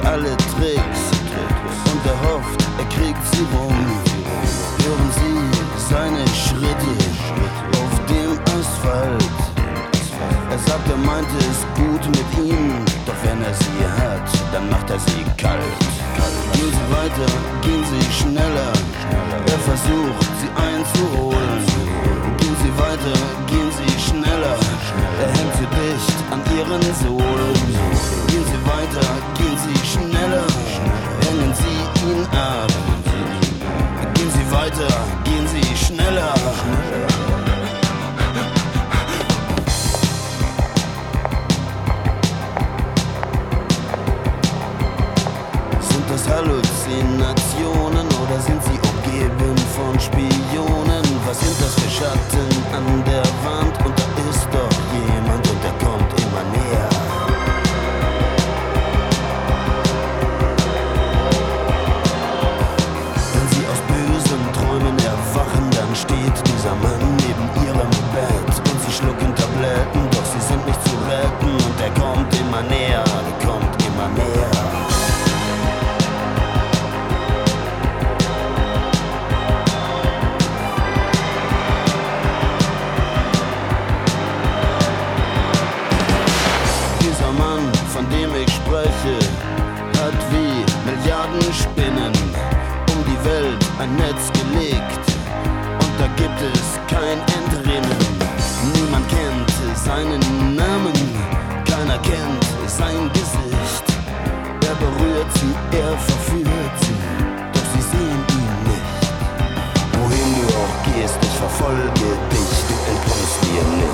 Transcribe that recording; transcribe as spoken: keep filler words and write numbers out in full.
alle Tricks und er hofft, er kriegt sie rum. Hören Sie seine Schritte auf dem Asphalt. Er sagt, er meinte es gut mit ihnen, doch wenn er sie hat, dann macht er sie kalt. Gehen Sie weiter, gehen Sie schneller, er versucht sie einzuholen. Gehen Sie weiter, gehen Sie schneller, er hängt sie dicht an ihren Sohlen. Gehen Sie weiter, gehen Sie schneller, hängen Sie ihn ab. Gehen Sie weiter, gehen Sie schneller. Sind das Halluzinationen oder sind Sie umgeben von Spionen? Was sind das für Schatten an der Wand? Und da ist doch jemand und der kommt immer näher. Wenn Sie aus bösen Träumen erwachen, dann steht dieser Mann neben Ihrem Bett und Sie schlucken Tabletten, doch sie sind nicht zu retten. Und er kommt immer näher, der kommt immer näher. Von dem ich spreche, hat wie Milliarden Spinnen um die Welt ein Netz gelegt und da gibt es kein Entrinnen. Niemand kennt seinen Namen, keiner kennt sein Gesicht. Er berührt sie, er verführt sie, doch sie sehen ihn nicht. Wohin du auch gehst, ich verfolge dich, du entkommst mir nicht.